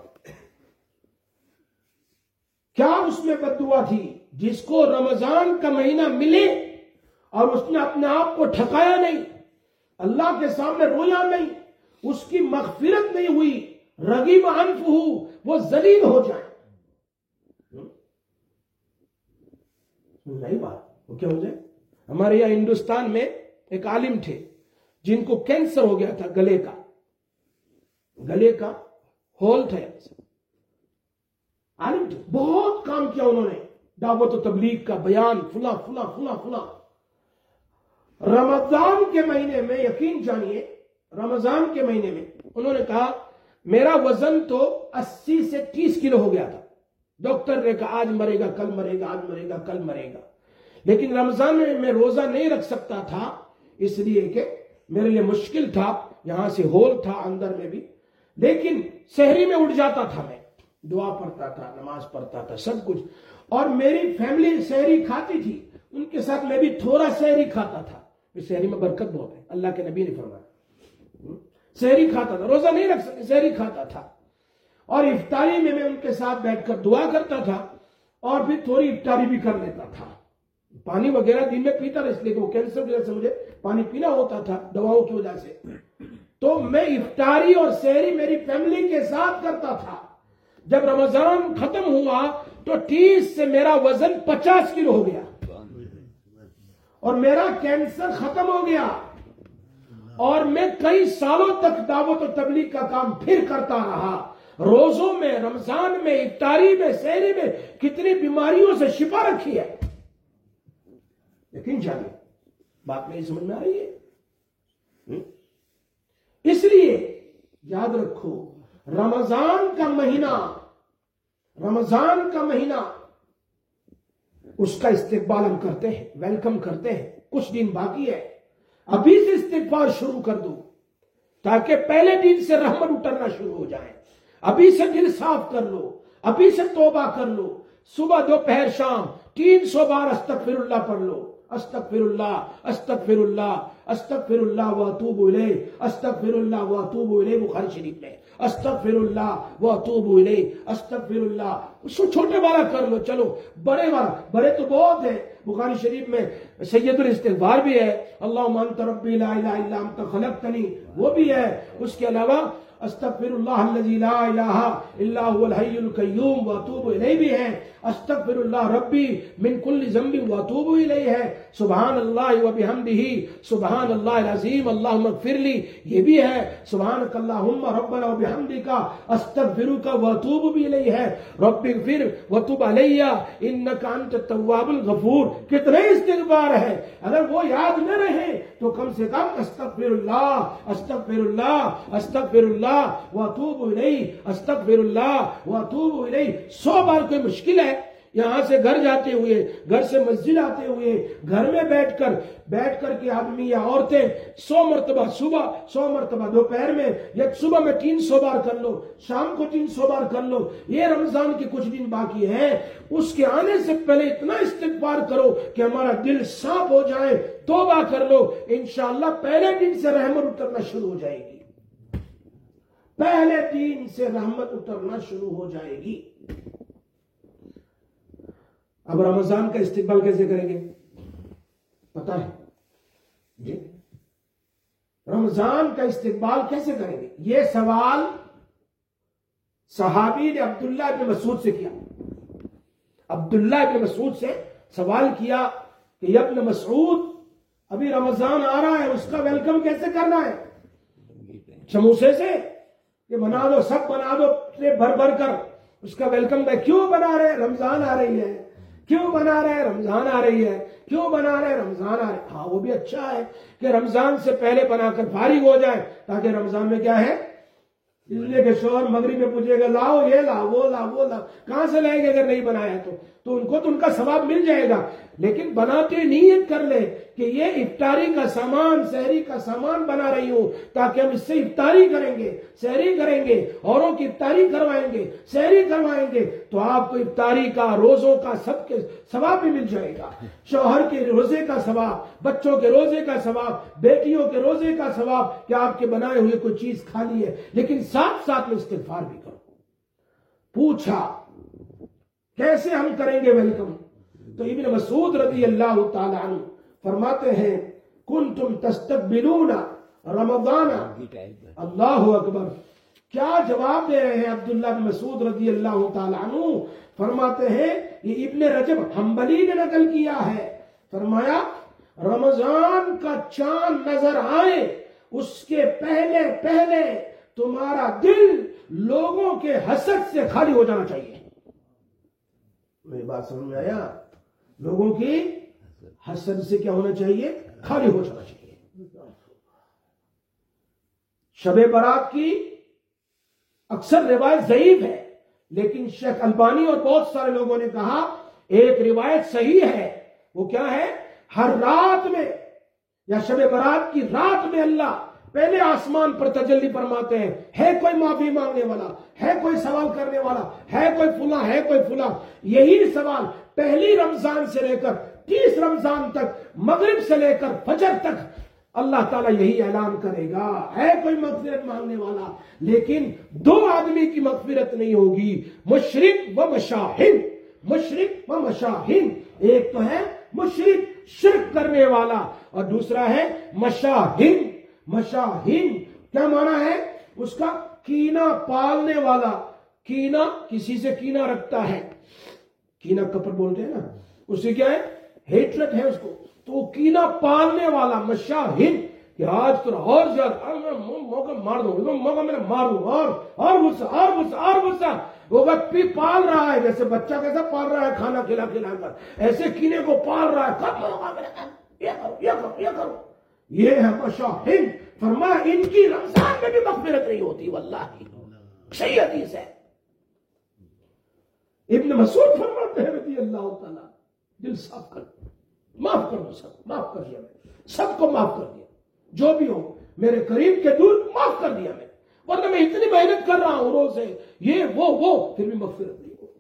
क्या उसमें बद्दुआ थी? जिसको रमजान का महीना मिले और उसने अपने आप को ठकाया नहीं, अल्लाह के सामने रोया नहीं, उसकी मगफिरत नहीं हुई, रगीब अनफहू, वो जलील हो जाए। नहीं बात, वो क्या हो जाए? हमारे यहां हिंदुस्तान में एक आलिम थे जिनको कैंसर हो गया था, गले का गले का होल था। आलिम थे, बहुत काम किया उन्होंने, दावत और तबलीग का बयान, फुला फुला फुला फुला। रमजान के महीने में, यकीन जानिए, रमजान के महीने में उन्होंने कहा मेरा वजन तो अस्सी से तीस किलो हो गया था। डॉक्टर ने कहा आज मरेगा, कल मरेगा, आज मरेगा, कल मरेगा। लेकिन रमजान में मैं रोजा नहीं रख सकता था, इसलिए कि मेरे लिए मुश्किल था, यहां से होल था अंदर में भी। लेकिन सहरी में उठ जाता था, मैं दुआ पढ़ता था, नमाज पढ़ता था, सब कुछ। और मेरी फैमिली सहरी खाती थी, उनके साथ मैं भी थोड़ा सहरी खाता था। इस सहरी में बरकत बहुत है, अल्लाह के नबी ने फरमाया। सहरी खाता था, रोजा नहीं रख सकते, सहरी खाता था। और इफ्तारी में मैं उनके साथ बैठकर दुआ करता था और फिर थोड़ी इफ्तारी भी कर लेता था। पानी वगैरह दिन में पीता था, इसलिए वो कैंसर की वजह से मुझे पानी पीना होता था दवाओं की वजह से। तो मैं इफ्तारी और सहरी मेरी फैमिली के साथ करता था। जब रमजान खत्म हुआ तो तीस से मेरा वजन पचास किलो हो गया और मेरा कैंसर खत्म हो गया। और मैं कई सालों तक दावत और तबलीग का काम फिर करता रहा। रोजों में, रमजान में, इफ्तारी में, सहरी में कितनी बीमारियों से शिफा रखी है। लेकिन जानिए, बात मेरी समझ में आ रही है? हुँ? इसलिए याद रखो, रमजान का महीना, रमजान का महीना, उसका इस्तेकबाल हम करते हैं, वेलकम करते हैं। कुछ दिन बाकी है, अभी से इस्तिगफार शुरू कर दो ताकि पहले दिन से रहमत उतरना शुरू हो जाए। अभी से दिल साफ कर लो, अभी से तौबा कर लो। सुबह, दोपहर, शाम तीन सौ बार अस्तगफिरुल्लाह पढ़ लो। अस्तगफिरुल्लाह, अस्तगफिरुल्लाह, अस्तगफिरुल्लाह व अतूबु इलैह, अस्तगफिरुल्लाह व अतूबु इलैह। बुखारी शरीफ में अस्तगफिरुल्लाह व अतूबु इलैह, अस्तगफिरुल्लाह। उसको छोटे वाला कर लो, चलो बड़े वाला, बड़े तो बहुत है। बुखारी शरीफ में सैयदुल इस्तिगफार भी है, अल्लाहुम्मा अंता रब्बी ला इलाहा इल्ला अंता खलक़तनी, वो भी है। उसके अलावा अस्तगफिरुल्लाह अल्लज़ी ला इलाहा इल्ला हुवल हय्युल क़य्यूम व अतूबु इलैह भी है। अस्तगफिरुल्लाह रब्बी मिन कुल्ली ज़ंबिन व अतूबु इलैह है। सुब्हानल्लाह व बिहम्दिही सुब्हानल्लाहिल अज़ीम अल्लाहुम्मा इग़फिरली, ये भी है। सुब्हानकल्लाहुम्मा रब्बना व बिहम्दिका अस्तगफिरुका व अतूबु इलैह है। रब्बि इग़फिर व तुब अलैया इन्नका अंतत तव्वाबुल गफूर। कितने इस्तिगफार है, अगर वो याद न रहे तो कम से कम अस्तगफिरुल्लाह, अस्तगफिरुल्लाह, अस्तगफिरुल्लाह व अतूबु इलैह, अस्तगफिरुल्लाह व अतूबु इलैह सौ बार। कोई मुश्किल है? यहां से घर जाते हुए, घर से मस्जिद आते हुए, घर में बैठकर बैठकर के आदमी या औरतें सौ मरतबा सुबह, सौ मरतबा दोपहर में, या सुबह में तीन सौ बार कर लो, शाम को तीन सौ बार कर लो। ये रमजान के कुछ दिन बाकी है, उसके आने से पहले इतना इस्तिगफार करो कि हमारा दिल साफ हो जाए। तौबा कर लो, इंशाअल्लाह पहले दिन से रहमत उतरना शुरू हो जाएगी। पहले दिन से रहमत उतरना शुरू हो जाएगी। अब रमजान का इस्तेमाल कैसे करेंगे पता है जी? रमजान का इस्तेमाल कैसे करेंगे? यह सवाल सहाबी ने अब्दुल्ला इब्न मसूद से किया। अब्दुल्ला इब्न मसूद से सवाल किया कि इब्न मसूद, अभी रमजान आ रहा है, उसका वेलकम कैसे करना है? समोसे से ये बना दो, सब बना दो ट्रे भर भर कर, उसका वेलकम है। क्यों बना रहे? रमजान आ रही है। क्यों बना रहे? रमजान आ रही है। क्यों बना रहे? रमजान आ रहे। हाँ, वो भी अच्छा है कि रमजान से पहले बनाकर फारिग हो जाए, ताकि रमजान में क्या है, इसलिए कि शोहर मगरिब में पूछेगा लाओ ये लाओ वो लाओ वो लाओ, कहां से लाएंगे अगर नहीं बनाया तो तो उनको तो उनका सवाब मिल जाएगा। लेकिन बनाते नीयत कर ले कि ये इफ्तारी का सामान, सहरी का सामान बना रही हूं, ताकि हम इससे इफ्तारी करेंगे, सहरी करेंगे, औरों की इफ्तारी करवाएंगे, सहरी करवाएंगे, तो आपको इफ्तारी का, रोजों का, सबके सवाब भी मिल जाएगा। शौहर के रोजे का सवाब, बच्चों के रोजे का सवाब, बेटियों के रोजे का सवाब कि आपके बनाए हुए कोई चीज खाली है, लेकिन साथ साथ में इस्तिग़फ़ार भी करो। पूछा कैसे हम करेंगे वेलकम? तो इब्न मसूद रज़ी अल्लाह तआला अन्हु फरमाते हैं, कुंतुम तस्तक़बिलूना रमज़ाना, अल्लाहु अकबर। क्या जवाब दे रहे हैं अब्दुल्ला बिन मसूद रज़ी अल्लाह तआला अन्हु? फरमाते हैं, ये इब्न रजब हम्बली ने नकल किया है, फरमाया रमजान का चांद नजर आए उसके पहले पहले तुम्हारा दिल लोगों के हसद से खाली हो जाना चाहिए। मेरी बात समझ में आया? लोगों की हसद से क्या होना चाहिए? खाली हो जाना चाहिए। शबे बारात की अक्सर रिवायत ज़ईफ है, लेकिन शेख अल्बानी और बहुत सारे लोगों ने कहा एक रिवायत सही है। वो क्या है? हर रात में या शबे बारात की रात में अल्लाह पहले आसमान पर तजल्ली फरमाते हैं। है कोई माफी मांगने वाला, है कोई सवाल करने वाला, है कोई फुला, है कोई फुला। यही सवाल पहली रमजान से लेकर तीस रमजान तक, मगरिब से लेकर फजर तक अल्लाह ताला यही ऐलान करेगा, है कोई मगफिरत मांगने वाला। लेकिन दो आदमी की मगफिरत नहीं होगी, मुशरिक व मशाहिन, मुशरिक व मशाहिन। एक तो है मुशरिक, शिर्क करने वाला, और दूसरा है मशाहिन। मशाहिन क्या माना है उसका? कीना पालने वाला। कीना, किसी से कीना रखता है, कीना कपड़ बोलते हैं ना, उससे क्या है? हेटरेट है उसको, तो कीना पालने वाला मशाहिन, कि आज तो और ज्यादा मौका मार दो, मौका मैंने मार दू, और और गुस्सा और गुस्सा और गुस्सा। वो व्यक्ति पाल रहा है, जैसे बच्चा कैसा पाल रहा है खाना खिला खिलाकर, ऐसे कीने को पाल रहा है, कब मौका मिलेगा, ये करो ये करो ये करो। ये है मशाहिन। फरमाया इनकी रमजान में भी मग़फ़िरत नहीं होती, वल्लाही सही हदीस है। इब्न मसूद फरमाते हैं रज़ी अल्लाह तआला, दिल साफ कर, माफ कर दो, सब माफ कर दिया मैंने, सबको माफ कर दिया, जो भी हो मेरे करीब के दूर माफ कर दिया मैंने, वरना मैं इतनी मेहनत कर रहा हूं रोज से, ये वो वो फिर भी मग़फ़िरत नहीं होती।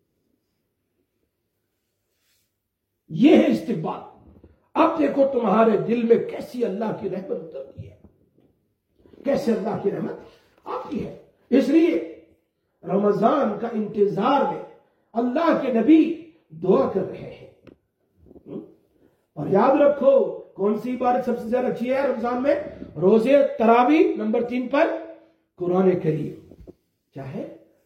ये है इस्तिक़बाल। अब देखो तुम्हारे दिल में कैसी अल्लाह की रहमत उतरती है, कैसे अल्लाह की रहमत आती है। इसलिए रमजान का इंतजार में अल्लाह के नबी दुआ कर रहे हैं। और याद रखो कौन सी इबादत सबसे ज्यादा अच्छी है रमजान में? रोजे तरावी, नंबर तीन पर कुरान करीम। क्या है?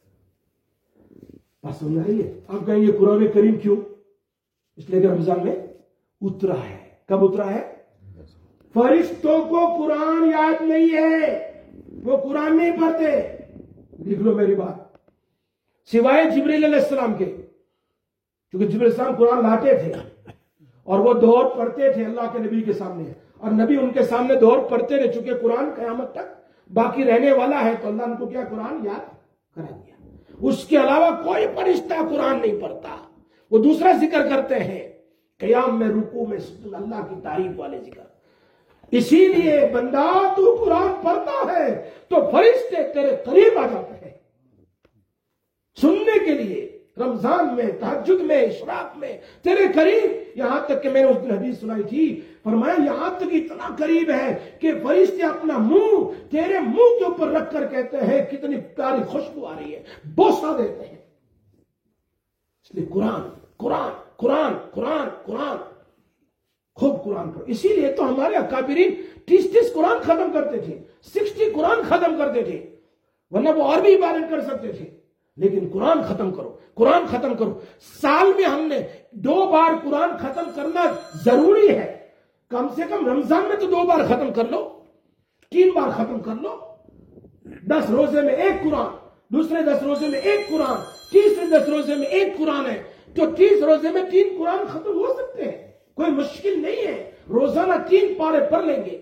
बात समझ रही है? आप कहेंगे कुरान करीम क्यों? इसलिए कि रमजान में उतरा है। कब उतरा है? फरिश्तों को कुरान याद नहीं है, वो कुरान नहीं पढ़ते। लिख लो मेरी बात, सिवाय जिब्रील अलैहिस्सलाम के, क्योंकि जिब्रील अलैहिस्सलाम कुरान लाते थे और वो दोहर पढ़ते थे अल्लाह के नबी के सामने, और नबी उनके सामने दोहर पढ़ते रहे। चूंकि कुरान कयामत तक बाकी रहने वाला है, तो अल्लाह उनको क्या कुरान याद करा दिया। उसके अलावा कोई फरिश्ता कुरान नहीं पढ़ता, वो दूसरा जिक्र करते हैं, कयाम में, रुकू में, अल्लाह की तारीफ वाले जिक्र। इसीलिए बंदा तू कुरान पढ़ता है तो फरिश्ते तेरे करीब आ जाते हैं सुनने के लिए, रमजान में, तहज्जुद में, इशराक में तेरे करीब, यहां तक कि मैंने उस दिन हदीस सुनाई थी, फरमाया यहां तक इतना करीब है कि फरिश्ते अपना मुंह तेरे मुंह के ऊपर रख कर कहते हैं कितनी प्यारी खुशबू आ रही है, बोसा देते हैं। इसलिए कुरान कुरान कुरान कुरान कुरान खूब कुरान पढ़ो। इसीलिए तो हमारे अकाबिरीन तीस तीस कुरान खत्म करते थे, सिक्सटी कुरान खत्म करते थे, वरना वो और भी इबादत कर सकते थे। लेकिन कुरान खत्म करो, कुरान खत्म करो। साल में हमने दो बार कुरान खत्म करना जरूरी है। कम से कम रमजान में तो दो बार खत्म कर लो, तीन बार खत्म कर लो। दस रोजे में एक कुरान, दूसरे दस रोजे में एक कुरान, तीसरे दस रोजे में एक कुरान है तो तीस रोजे में तीन कुरान खत्म हो सकते हैं, कोई मुश्किल नहीं है। रोजाना तीन पारे पढ़ लेंगे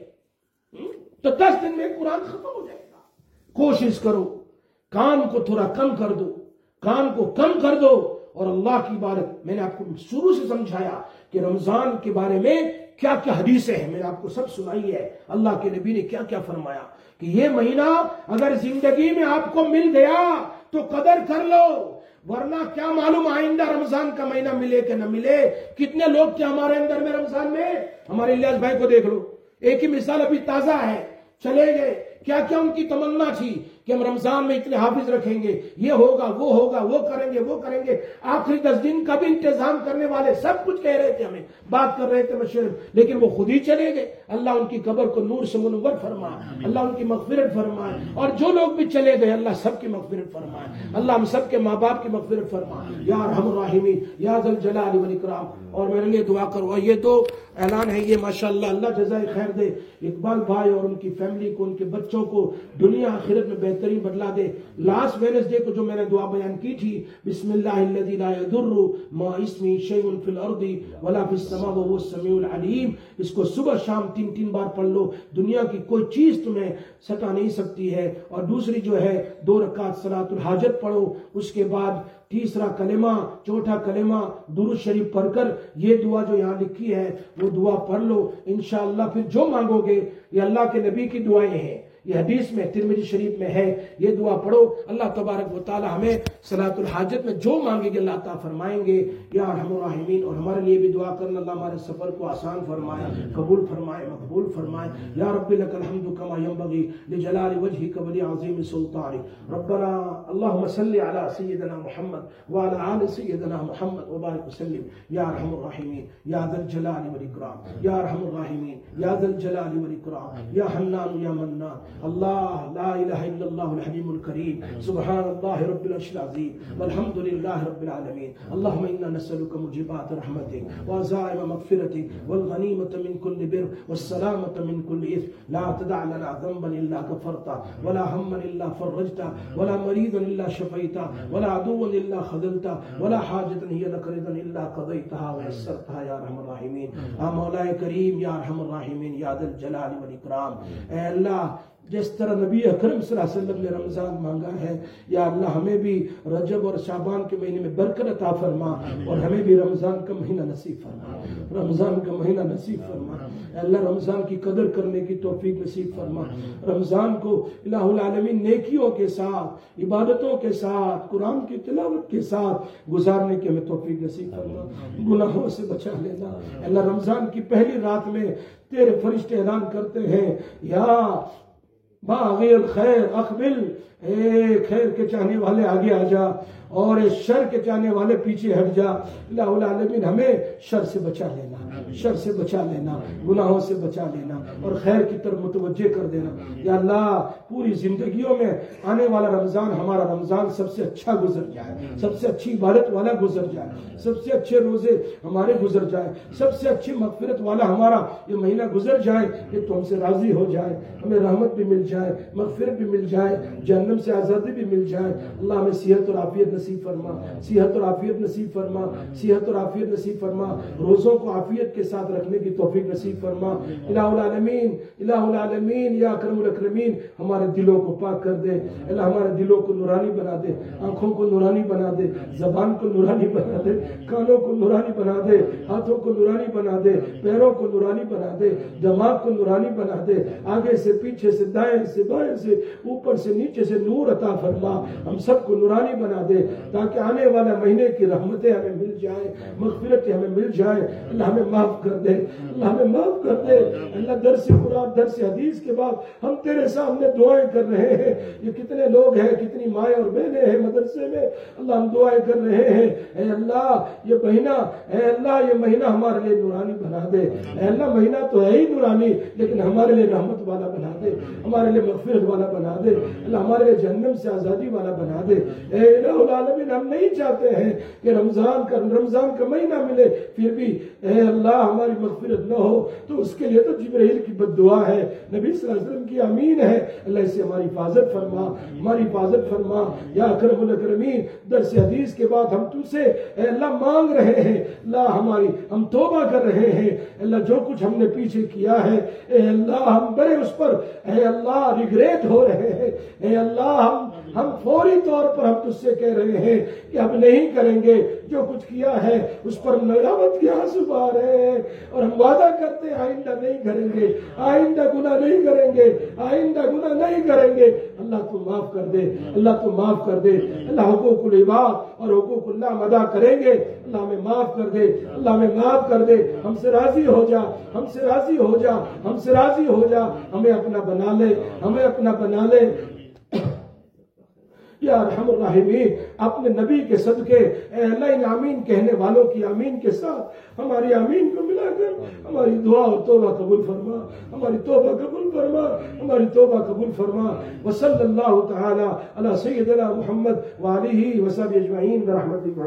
तो दस दिन में कुरान खत्म हो जाएगा। कोशिश करो, कान को थोड़ा कम कर दो, कान को कम कर दो और अल्लाह की इबादत। मैंने आपको शुरू से समझाया कि रमजान के बारे में क्या क्या हदीसें हैं, मैंने आपको सब सुनाई है। अल्लाह के नबी ने क्या क्या फरमाया कि ये महीना अगर जिंदगी में आपको मिल गया तो कदर कर लो, वरना क्या मालूम आइंदा रमजान का महीना मिले कि न मिले। कितने लोग थे हमारे अंदर में रमजान में, हमारे इलियास भाई को देख लो, एक ही मिसाल अभी ताजा है, चले गए। क्या क्या उनकी तमन्ना थी कि हम रमजान में इतने हाफिज रखेंगे, ये होगा वो होगा, वो करेंगे वो करेंगे। आखिरी दस दिन का भी इंतजाम करने वाले सब कुछ कह रहे थे, हमें बात कर रहे थे मशहूर, लेकिन वो खुद ही चले गए। अल्लाह उनकी कब्र को नूर से मुनव्वर फरमाए, अल्लाह उनकी मगफिरत फरमाए, और जो लोग भी चले गए अल्लाह सबकी मगफिरत फरमाए, अल्लाह हम सबके माँ बाप की मगफिरत फरमाए या अरहमुर राहिमीन या ज़ल जलाली वल इकराम। और मेरे लिए दुआ करो। और ये तो ऐलान है, ये माशाअल्लाह अल्लाह जज़ाए खैर दे इकबाल भाई और उनकी फैमिली को, उनके बच्चों को दुनिया आखिरत में बेहतरीन बदला दे। लास्ट वेडनेसडे को जो मैंने दुआ बयान की थी, बिस्मिल्लाहिल्लज़ी ला यदुर्रु मा इस्मी शैउन फिल अर्दी वला फिस समा वहुव समीउल अलीम, इसको सुबह शाम तीन तीन बार पढ़ लो, दुनिया की कोई चीज तुम्हें सता नहीं सकती है। और दूसरी जो है दो रकात सलातुल हाजत पढ़ो, उसके बाद तीसरा कलेमा, चौथा कलेमा दुरूद शरीफ पढ़कर ये दुआ जो यहाँ लिखी है वो दुआ पढ़ लो। इंशाअल्लाह फिर जो मांगोगे, ये अल्लाह के नबी की दुआएं हैं, ये हदीस में तिरमिज़ी शरीफ में है, ये दुआ पढ़ो। अल्लाह तबारक व तआला हमें सलातुल हाजत में जो मांगेंगे अल्लाह अता फरमाएंगे या अरहमुर राहिमीन। और हमारे लिए भी दुआ करना, अल्लाह हमारे सफर को आसान फरमाए, कबूल फरमाए, मकबूल फरमाए। या रब्बी लकल हम्दु कमा यंबगी लिजलाली वजहिका व लिअज़ीम सुल्तानिक। रब्बना अल्लाहुम्मा सल्लि अला सय्यिदिना मुहम्मद व अला आलि सय्यिदिना मुहम्मद व बारिक वसल्लिम या अरहमुर राहिमीन या ज़ल जलाली वल इकराम या अरहमुर राहिमीन या ज़ल जलाली वल इकराम या हन्नान या मन्नान। अल्लाह ला इलाहा इल्लल्लाहुल हलीमुल करीम सुब्हानल्लाहि रब्बिल अर्शिल अज़ीम वल्हम्दुलिल्लाहि रब्बिल आलमीन। अल्लाहुम्मा इन्ना नस्अलुका मुजीबात रहमतिक व अज़ाइम मग़फ़िरतिक वल गनीमत मिन कुल्लि बिर वस्सलामत मिन कुल्लि इस्म। ला तदअ लना ज़ंबन इल्ला गफ़रता वला हम्मन इल्ला फ़रजता वला मरीदन इल्ला शफ़ैता वला अदुव्वन इल्ला ख़ज़लता वला हाजतन हिय लक रिदन इल्ला क़ज़ैतहा व यस्सरतहा या अरहमर राहिमीन। आ मौलाए करीम या अरहमर राहिमीन या ज़ल जलाली वल इकराम। ऐ अल्लाह जिस तरह नबी अकरम सल्लल्लाहु अलैहि वसल्लम ने रमजान मांगा है, या अल्लाह हमें भी रजब और शाबान के महीने में बरकत अता फरमा और हमें भी रमजान का महीना नसीब फरमा, रमजान का महीना नसीब फरमा। अल्लाह रमजान की कदर करने की तौफीक नसीब फरमा। रमजान को इलाहुल आलमीन नेकियों के साथ, इबादतों के साथ, कुरान की तिलावत के साथ गुजारने की हमें तौफीक नसीब फरमा। गुनाहों से बचा लेना। अल्लाह रमजान की पहली रात में तेरे फरिश्ते ऐलान करते हैं, या बाग़िल खैर अक़बिल, ए खैर के चाहने वाले आगे आ जा और शर के चाहने वाले पीछे हट जा। इलाहुल आलमीन हमें शर से बचा लेना, शर से बचा लेना, गुनाहों से बचा लेना और खैर की तरफ मुतवज्जे कर देना। या अल्लाह पूरी जिंदगियों में आने वाला रमजान हमारा रमजान सबसे अच्छा गुजर जाए, सबसे अच्छी इबादत वाला गुजर जाए, सबसे अच्छे रोजे हमारे गुजर जाए, सबसे अच्छी मगफिरत वाला हमारा ये महीना गुजर जाए कि तो हमसे राजी हो जाए, हमें रहमत भी मिल जाए, मगफिरत भी मिल जाए, जहन्नम से आज़ादी भी मिल जाए। अल्लाह हमें सेहत और आफियत नसीब फरमा, सेहत और आफियत नसीब फरमा, सेहत और आफियत नसीब फरमा। रोज़ों को आफियत के साथ रखने की तौफीक नसीब फरमा। इलाहुल आलमीन, इलाहुल आलमीन या अकरमुल अकरमीन हमारे दिलों को पाक कर दे। अल्लाह हमारे दिलों को नूरानी बना दे, आंखों को नूरानी बना दे, जबान को नूरानी बना दे, कानों को नूरानी बना दे, हाथों को नूरानी बना दे, पैरों को नूरानी बना दे, दिमाग को नूरानी बना दे। आगे से पीछे से दाएं से बाएं से ऊपर से नीचे से नूर अता फरमा, हम सबको नूरानी बना दे। ताकि आने वाले महीने की रहमतें हमें मिल जाए, मग़फ़िरतें हमें मिल जाए। अल्लाह हमें माफ कर दे, अल्लाह हमें माफ कर दे। अल्लाह दर्स कुरान दर्स हदीस के बाद हम तेरे सामने दुआएं कर रहे हैं। ये कितने लोग हैं, कितनी माएँ और बहनें हैं मदरसे में, अल्लाह हम दुआएं कर रहे हैं। ऐ अल्लाह ये महीना, ऐ अल्लाह ये महीना हमारे लिए नूरानी बना दे। ऐ अल्लाह महीना तो है ही नूरानी, लेकिन हमारे लिए रहमत वाला बना दे, हमारे लिए मग़फ़िरत वाला बना दे। अल्लाह हमारे लिए जहन्नम से आज़ादी वाला बना दे। ऐ इलाहुल आलमीन, हम नहीं चाहते हैं कि रमजान का रमजान का महीना मिले फिर भी ऐ अल्लाह हमारी मग़फ़िरत न हो, तो उसके लिए तो जिब्राइल की बद्दुआ है, नबी सल्लल्लाहु अलैहि वसल्लम की आमीन है। अल्लाह इससे हमारी हिफाजत फरमा, हमारी हिफाजत फरमा या अकरमुल अकरमीन। दर्स हदीस के बाद हम तुझसे अल्लाह मांग रहे हैं, अल्लाह हमारी हम तौबा कर रहे हैं। अल्लाह जो कुछ हमने पीछे किया है ए अल्लाह हम बड़े उस पर ए अल्लाह रिग्रेट हो रहे हैं। ए अल्लाह हम हम फौरी तौर पर हम तुझसे कह रहे हैं कि हम नहीं करेंगे, जो कुछ किया है उस पर नदामत के आंसू बहा रहे हैं और हम वादा करते हैं आइंदा नहीं करेंगे, आइंदा गुनाह नहीं करेंगे, आइंदा गुनाह नहीं करेंगे। अल्लाह तू माफ कर दे, अल्लाह तू माफ कर दे। अल्लाह हुकूकुल इबाद और हुकूकुल्लाह हम अदा करेंगे, अल्लाह हमें माफ कर दे, अल्लाह हमें माफ कर दे। हमसे राजी हो जा, हमसे राजी हो जा, हमसे राजी हो जा। हमें अपना बना ले, हमें अपना बना ले या अरहमर राहिमीन। अपने नबी के सदके अल्लाह इन आमीन कहने वालों की आमीन के साथ हमारी आमीन को मिलाकर हमारी दुआ और तौबा कबूल फरमा, हमारी तौबा कबूल फरमा, हमारी तौबा कबूल फरमा। व सल्लल्लाहु तआला अला सय्यिदिना मुहम्मद व आलिहि व सहबिहि अजमईन।